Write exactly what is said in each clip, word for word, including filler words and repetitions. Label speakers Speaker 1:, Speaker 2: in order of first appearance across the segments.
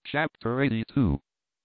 Speaker 1: Chapter eighty-two.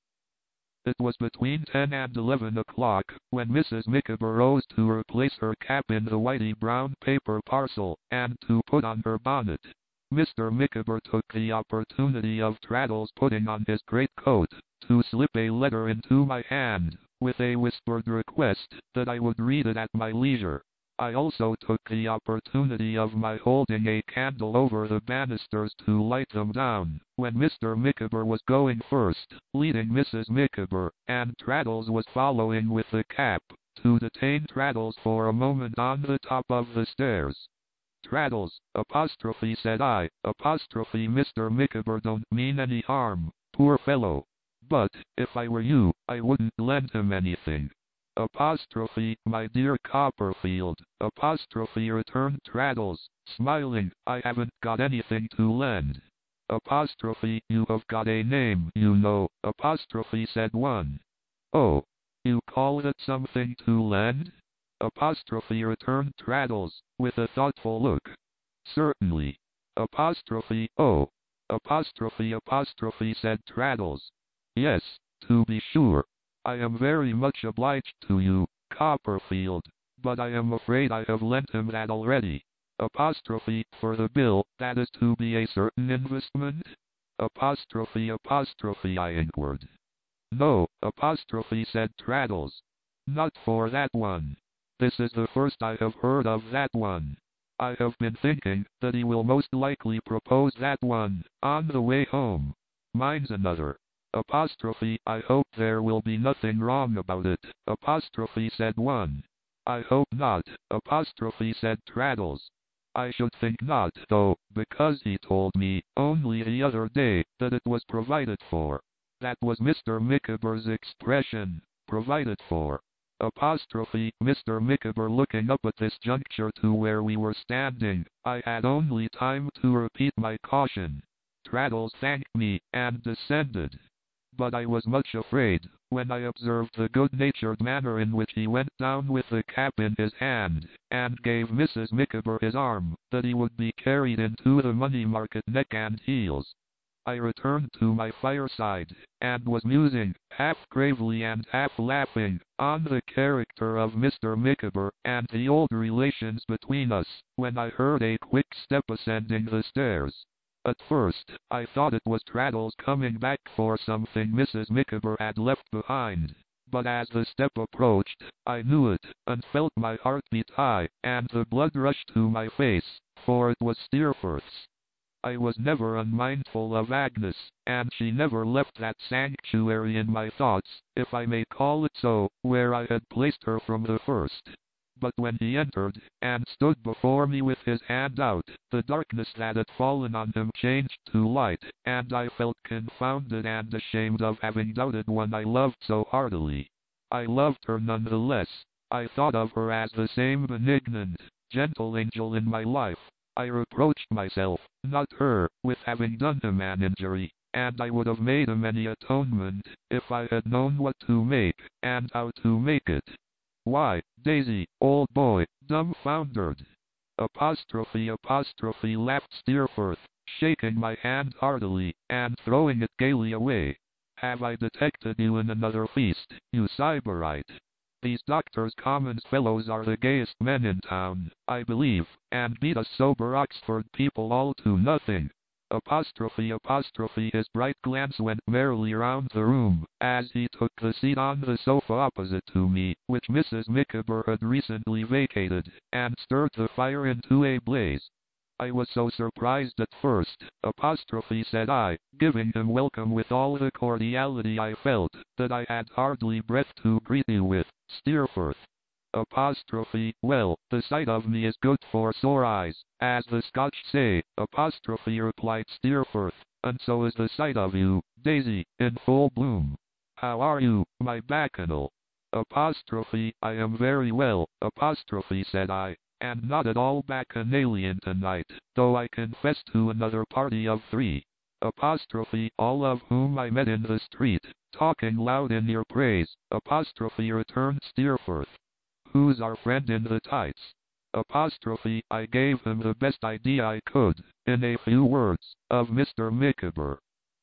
Speaker 1: It was between ten and eleven o'clock when Missus Micawber rose to replace her cap in the whitey brown paper parcel, and to put on her bonnet. Mister Micawber took the opportunity of Traddles putting on his greatcoat, to slip a letter into my hand, with a whispered request that I would read it at my leisure. I also took the opportunity of my holding a candle over the banisters to light them down, when Mister Micawber was going first, leading Missus Micawber, and Traddles was following with the cap, to detain Traddles for a moment on the top of the stairs. "Traddles, apostrophe," said I, apostrophe Mister Micawber don't mean any harm, poor fellow. But, if I were you, I wouldn't lend him anything. Apostrophe, my dear Copperfield, apostrophe returned Traddles, smiling, I haven't got anything to lend. Apostrophe, you have got a name, you know, apostrophe said one. Oh, you call that something to lend? Apostrophe returned Traddles, with a thoughtful look. Certainly. Apostrophe, oh. Apostrophe apostrophe said Traddles. Yes, to be sure. I am very much obliged to you, Copperfield, but I am afraid I have lent him that already. Apostrophe, for the bill, that is to be a certain investment? Apostrophe apostrophe I inquired. No, apostrophe said Traddles. Not for that one. This is the first I have heard of that one. I have been thinking that he will most likely propose that one, on the way home. Mine's another. Apostrophe, I hope there will be nothing wrong about it, apostrophe said one. I hope not, apostrophe said Traddles. I should think not, though, because he told me, only the other day, that it was provided for. That was Mister Micawber's expression, provided for. Apostrophe, Mister Micawber looking up at this juncture to where we were standing, I had only time to repeat my caution. Traddles thanked me, and descended. But I was much afraid, when I observed the good-natured manner in which he went down with the cap in his hand, and gave Missus Micawber his arm, that he would be carried into the Money Market neck and heels. I returned to my fireside, and was musing, half gravely and half laughing, on the character of Mister Micawber, and the old relations between us, when I heard a quick step ascending the stairs. At first, I thought it was Traddles coming back for something Missus Micawber had left behind. But as the step approached, I knew it, and felt my heart beat high, and the blood rush to my face, for it was Steerforth's. I was never unmindful of Agnes, and she never left that sanctuary in my thoughts, if I may call it so, where I had placed her from the first. But when he entered, and stood before me with his hand out, the darkness that had fallen on him changed to light, and I felt confounded and ashamed of having doubted one I loved so heartily. I loved her none the less. I thought of her as the same benignant, gentle angel in my life. I reproached myself, not her, with having done him an injury, and I would have made him any atonement, if I had known what to make, and how to make it. Why, Daisy, old boy, dumbfoundered. Apostrophe apostrophe laughed Steerforth, shaking my hand heartily, and throwing it gaily away. Have I detected you in another feast, you sybarite? These Doctors' Commons fellows are the gayest men in town, I believe, and beat us sober Oxford people all to nothing. Apostrophe apostrophe his bright glance went merrily round the room, as he took the seat on the sofa opposite to me, which Missus Micawber had recently vacated, and stirred the fire into a blaze. I was so surprised at first, apostrophe said I, giving him welcome with all the cordiality I felt, that I had hardly breath to greet you with, Steerforth. Apostrophe, well, the sight of me is good for sore eyes, as the Scotch say, apostrophe replied Steerforth, and so is the sight of you, Daisy, in full bloom. How are you, my bacchanal? Apostrophe, I am very well, apostrophe said I, and not at all bacchanalian tonight, though I confess to another party of three. Apostrophe, all of whom I met in the street, talking loud in your praise, apostrophe returned Steerforth. Who's our friend in the tights? Apostrophe, I gave him the best idea I could, in a few words, of Mister Micawber.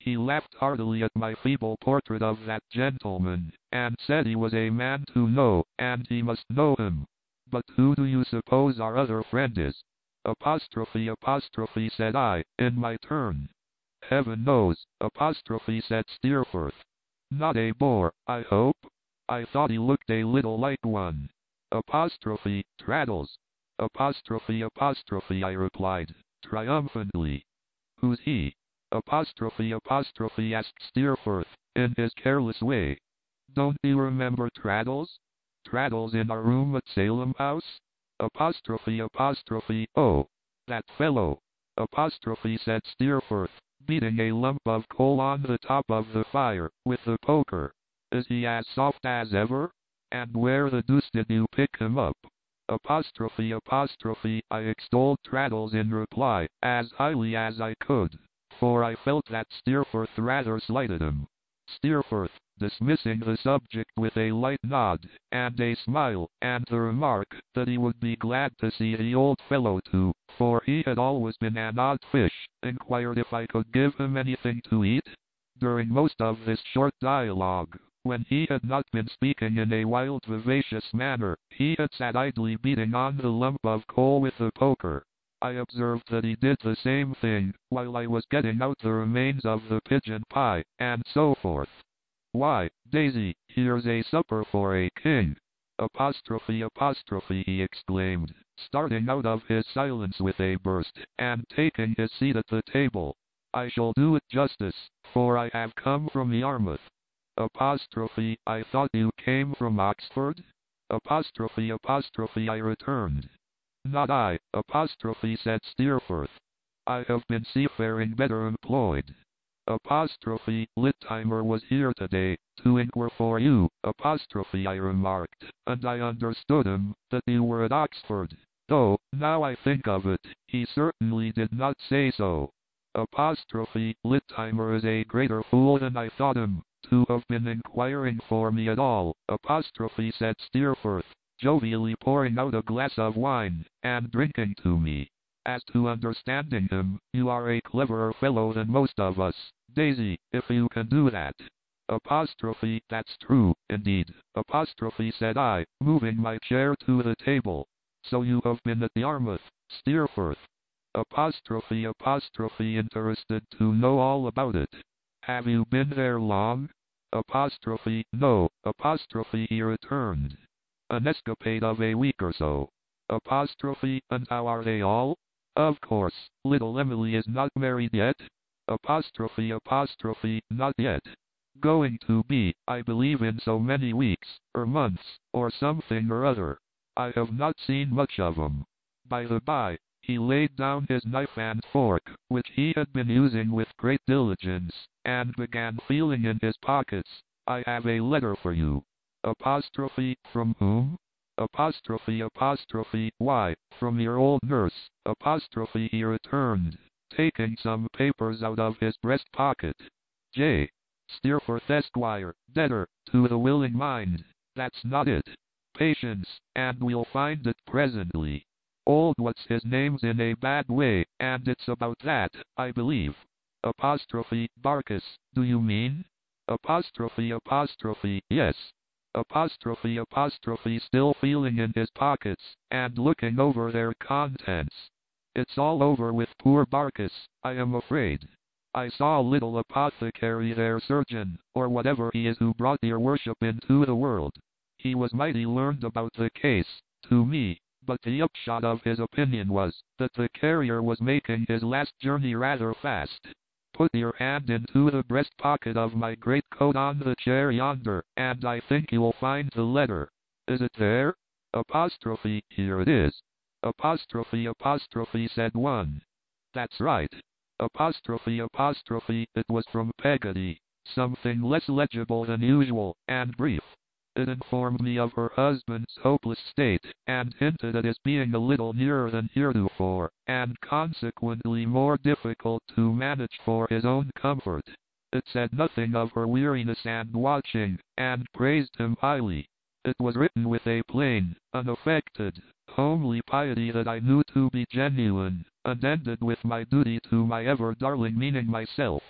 Speaker 1: He laughed heartily at my feeble portrait of that gentleman, and said he was a man to know, and he must know him. But who do you suppose our other friend is? Apostrophe apostrophe said I, in my turn. Heaven knows, apostrophe said Steerforth. Not a bore, I hope? I thought he looked a little like one. Apostrophe, Traddles. Apostrophe apostrophe I replied, triumphantly. Who's he? Apostrophe apostrophe asked Steerforth, in his careless way. Don't you remember Traddles? Traddles in our room at Salem House? Apostrophe apostrophe, oh, that fellow. Apostrophe said Steerforth, beating a lump of coal on the top of the fire, with the poker. Is he as soft as ever? And where the deuce did you pick him up? Apostrophe apostrophe I extolled Traddles in reply, as highly as I could, for I felt that Steerforth rather slighted him. Steerforth, dismissing the subject with a light nod, and a smile, and the remark that he would be glad to see the old fellow too, for he had always been an odd fish, inquired if I could give him anything to eat. During most of this short dialogue, when he had not been speaking in a wild vivacious manner, he had sat idly beating on the lump of coal with the poker. I observed that he did the same thing, while I was getting out the remains of the pigeon pie, and so forth. Why, Daisy, here's a supper for a king. Apostrophe apostrophe he exclaimed, starting out of his silence with a burst, and taking his seat at the table. I shall do it justice, for I have come from Yarmouth. Apostrophe, I thought you came from Oxford? Apostrophe apostrophe I returned. Not I, apostrophe said Steerforth. I have been seafaring better employed. Apostrophe, Littimer was here today, to inquire for you, apostrophe I remarked, and I understood him, that you were at Oxford, though, now I think of it, he certainly did not say so. Apostrophe, Littimer is a greater fool than I thought him, to have been inquiring for me at all, apostrophe said Steerforth, jovially pouring out a glass of wine, and drinking to me. As to understanding him, you are a cleverer fellow than most of us, Daisy, if you can do that. Apostrophe, that's true, indeed, apostrophe said I, moving my chair to the table. So you have been at Yarmouth, Steerforth. Apostrophe apostrophe interested to know all about it. Have you been there long? Apostrophe, no, apostrophe he returned. An escapade of a week or so. Apostrophe, and how are they all? Of course, little Emily is not married yet. Apostrophe apostrophe, not yet. Going to be, I believe in so many weeks, or months, or something or other. I have not seen much of 'em. By the by, he laid down his knife and fork, which he had been using with great diligence, and began feeling in his pockets. I have a letter for you. Apostrophe, from whom? Apostrophe apostrophe, why, from your old nurse, apostrophe he returned, taking some papers out of his breast pocket. J. Steerforth Esquire, debtor, to the willing mind. That's not it. Patience, and we'll find it presently. Old what's his name's in a bad way, and it's about that, I believe. Apostrophe, Barkis, do you mean? Apostrophe apostrophe, yes. Apostrophe apostrophe still feeling in his pockets, and looking over their contents. It's all over with poor Barkis, I am afraid. I saw a little apothecary there, surgeon, or whatever he is, who brought your worship into the world. He was mighty learned about the case, to me, but the upshot of his opinion was, that the carrier was making his last journey rather fast. Put your hand into the breast pocket of my greatcoat on the chair yonder, and I think you'll find the letter. Is it there? Apostrophe, here it is. Apostrophe apostrophe said one. That's right. Apostrophe apostrophe, it was from Peggotty, something less legible than usual, and brief. It informed me of her husband's hopeless state, and hinted at his being a little nearer than heretofore, and consequently more difficult to manage for his own comfort. It said nothing of her weariness and watching, and praised him highly. It was written with a plain, unaffected, homely piety that I knew to be genuine, and ended with my duty to my ever darling, meaning myself.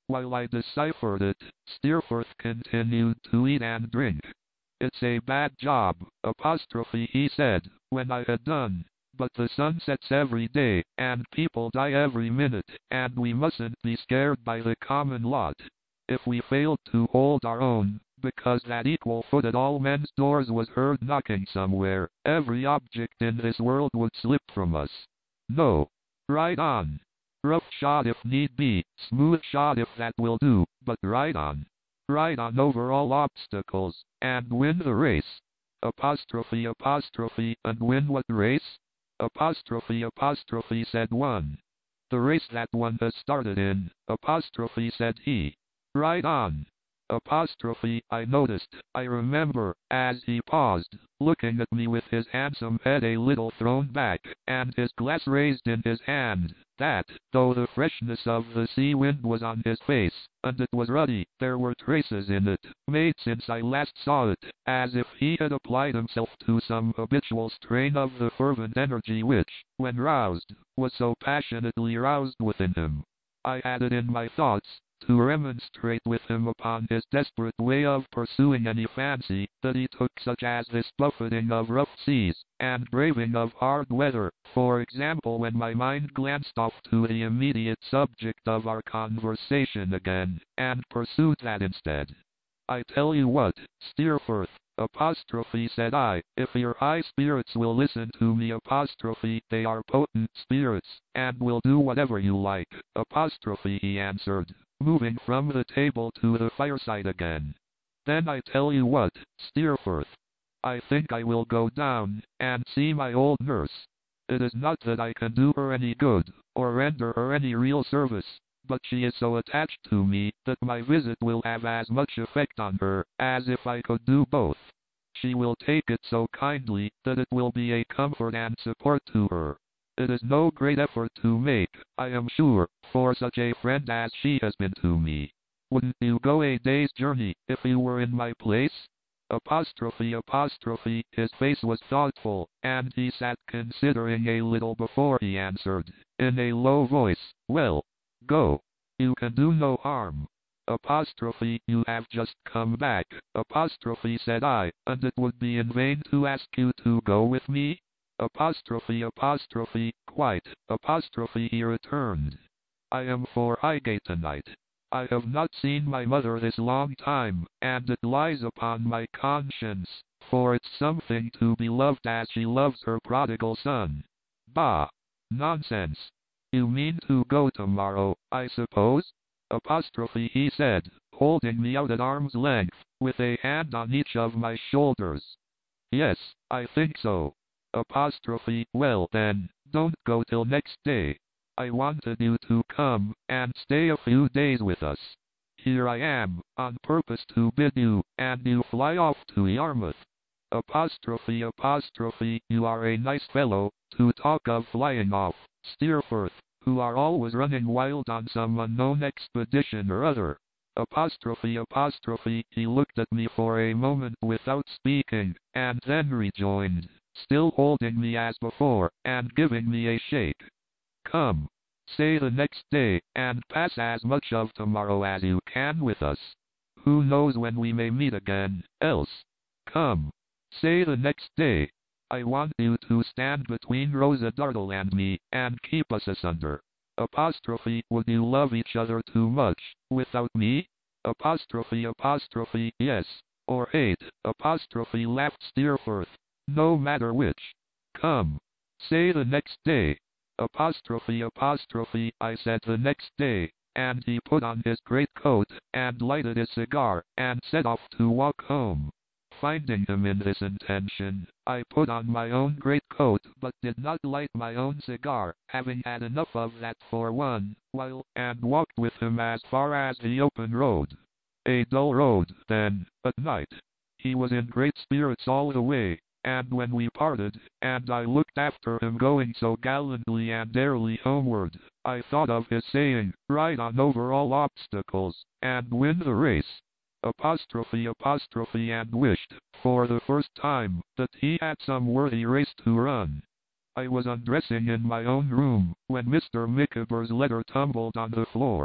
Speaker 1: While I deciphered it, Steerforth continued to eat and drink. "It's a bad job, apostrophe," he said, when I had done. "But the sun sets every day, and people die every minute, and we mustn't be scared by the common lot. If we failed to hold our own, because that equal foot at all men's doors was heard knocking somewhere, every object in this world would slip from us. No. Ride on. Rough shod if need be, smooth shod if that will do, but ride on. Ride on over all obstacles, and win the race." Apostrophe apostrophe, and win what race? Apostrophe apostrophe, said one. "The race that one has started in," apostrophe, said he. "Ride on." Apostrophe, I noticed, I remember, as he paused, looking at me with his handsome head a little thrown back, and his glass raised in his hand, that, though the freshness of the sea wind was on his face, and it was ruddy, there were traces in it, made since I last saw it, as if he had applied himself to some habitual strain of the fervent energy which, when roused, was so passionately roused within him. I had it in my thoughts to remonstrate with him upon his desperate way of pursuing any fancy that he took, such as this buffeting of rough seas, and braving of hard weather, for example, when my mind glanced off to the immediate subject of our conversation again, and pursued that instead. "I tell you what, Steerforth, apostrophe, said I, if your high spirits will listen to me, apostrophe, they are potent spirits, and will do whatever you like, apostrophe, he answered, moving from the table to the fireside again. "Then I tell you what, Steerforth, I think I will go down, and see my old nurse. It is not that I can do her any good, or render her any real service, but she is so attached to me, that my visit will have as much effect on her, as if I could do both. She will take it so kindly, that it will be a comfort and support to her. It is no great effort to make, I am sure, for such a friend as she has been to me. Wouldn't you go a day's journey, if you were in my place?" Apostrophe apostrophe, his face was thoughtful, and he sat considering a little before he answered, in a low voice, "Well, go. You can do no harm." Apostrophe, "You have just come back," apostrophe, said I, "and it would be in vain to ask you to go with me?" Apostrophe apostrophe, "Quite," apostrophe, he returned. "I am for Highgate tonight. I have not seen my mother this long time, and it lies upon my conscience, for it's something to be loved as she loves her prodigal son." "Bah! Nonsense! You mean to go tomorrow, I suppose?" Apostrophe, he said, holding me out at arm's length, with a hand on each of my shoulders. "Yes, I think so." Apostrophe, "Well then, don't go till next day. I wanted you to come, and stay a few days with us. Here I am, on purpose to bid you, and you fly off to Yarmouth." Apostrophe apostrophe, "You are a nice fellow, to talk of flying off, Steerforth, who are always running wild on some unknown expedition or other." Apostrophe apostrophe, he looked at me for a moment without speaking, and then rejoined, still holding me as before, and giving me a shake. "Come, say the next day, and pass as much of tomorrow as you can with us. Who knows when we may meet again, else? Come, say the next day. I want you to stand between Rosa Dartle and me, and keep us asunder." Apostrophe, "Would you love each other too much, without me?" Apostrophe apostrophe, "Yes, or hate," apostrophe, laughed Steerforth. "No matter which. Come, say the next day." Apostrophe apostrophe, I said the next day, and he put on his greatcoat, and lighted his cigar, and set off to walk home. Finding him in this intention, I put on my own greatcoat, but did not light my own cigar, having had enough of that for one while, and walked with him as far as the open road. A dull road, then, at night. He was in great spirits all the way, and when we parted, and I looked after him going so gallantly and airily homeward, I thought of his saying, "Ride on over all obstacles, and win the race," apostrophe apostrophe, and wished, for the first time, that he had some worthy race to run. I was undressing in my own room, when Mister Micawber's letter tumbled on the floor.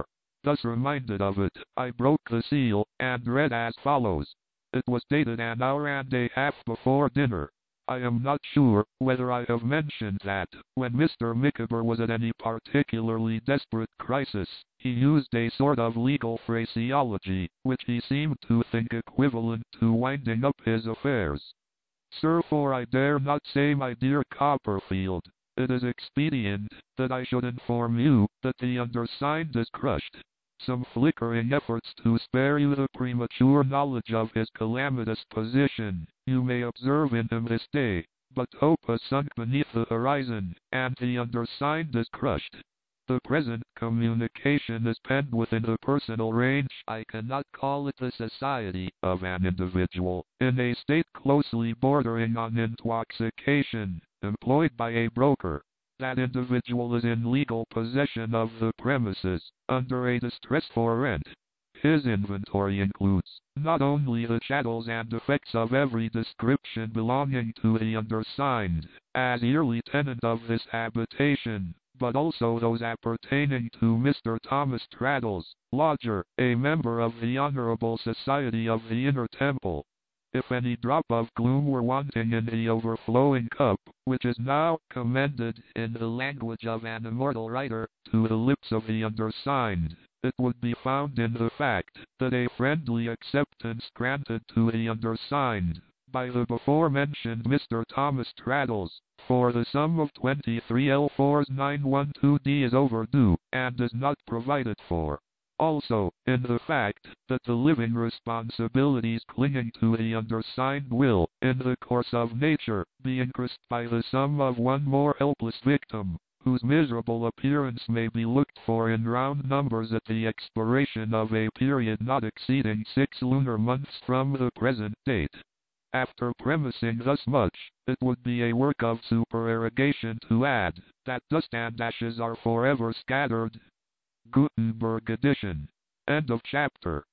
Speaker 1: Thus reminded of it, I broke the seal, and read as follows. It was dated an hour and a half before dinner. I am not sure whether I have mentioned that, when Mister Micawber was at any particularly desperate crisis, he used a sort of legal phraseology, which he seemed to think equivalent to winding up his affairs. Sir, for I dare not say my dear Copperfield, it is expedient that I should inform you that the undersigned is crushed. Some flickering efforts to spare you the premature knowledge of his calamitous position, you may observe in him this day, but hope has sunk beneath the horizon, and the undersigned is crushed. The present communication is penned within the personal range, I cannot call it the society, of an individual, in a state closely bordering on intoxication, employed by a broker. That individual is in legal possession of the premises, under a distress for rent. His inventory includes, not only the chattels and effects of every description belonging to the undersigned, as yearly tenant of this habitation, but also those appertaining to Mister Thomas Traddles, lodger, a member of the Honourable Society of the Inner Temple. If any drop of gloom were wanting in the overflowing cup, which is now commended, in the language of an immortal writer, to the lips of the undersigned, it would be found in the fact that a friendly acceptance granted to the undersigned, by the before-mentioned Mister Thomas Traddles, for the sum of twenty-three L four nine one two D is overdue, and is not provided for. Also, in the fact that the living responsibilities clinging to the undersigned will, in the course of nature, be increased by the sum of one more helpless victim, whose miserable appearance may be looked for in round numbers at the expiration of a period not exceeding six lunar months from the present date. After premising thus much, it would be a work of supererogation to add, that dust and ashes are forever scattered. Gutenberg edition. End of chapter.